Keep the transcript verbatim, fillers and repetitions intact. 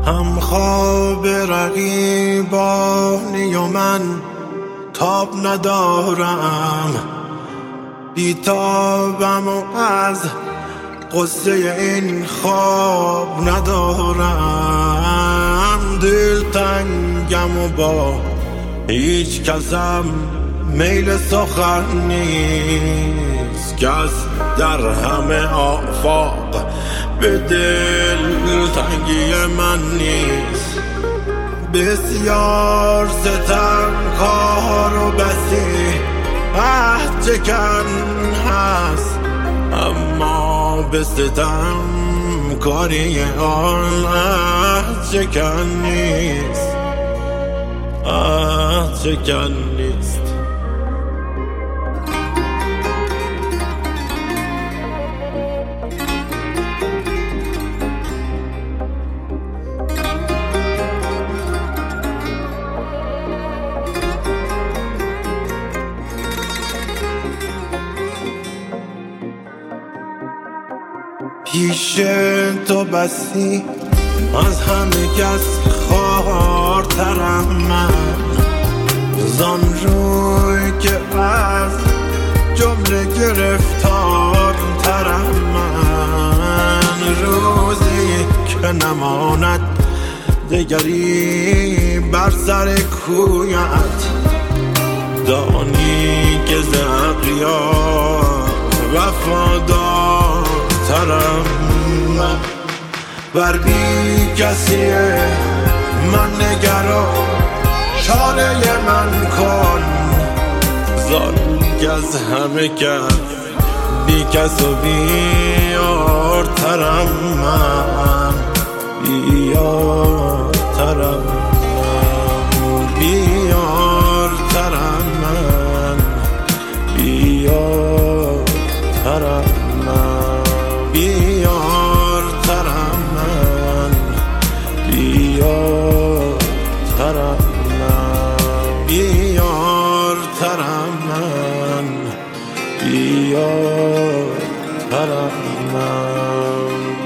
هم خواب رقیبانی و من تاب ندارم، بیتابم و از قصه این خواب ندارم. دل تنگم و با هیچ کسم میل سخن نیست، کس در همه آفاق به دل تنگی من نیست. بسیار ستم کار و بسی عهد چکن هست، اما به ستم کاری آن عهد چکن نیست، عهد چکن نیست. پیش تو بسی از همه کس خوارترم من، زان روی که از جمله گرفتارترم من. روزی که نماند دگری بر سر کویت، دانی که ز اغیار وفادار ترم من. بر بی کسی من نگرا، چاره من کن، زان که از همه کس بی کس و بیار ترم من، بیار ترم من، بیار ترم من، بیار ترم من، بیار ترم من، بیار ترم من، بیار ترم من، بیار ترم من.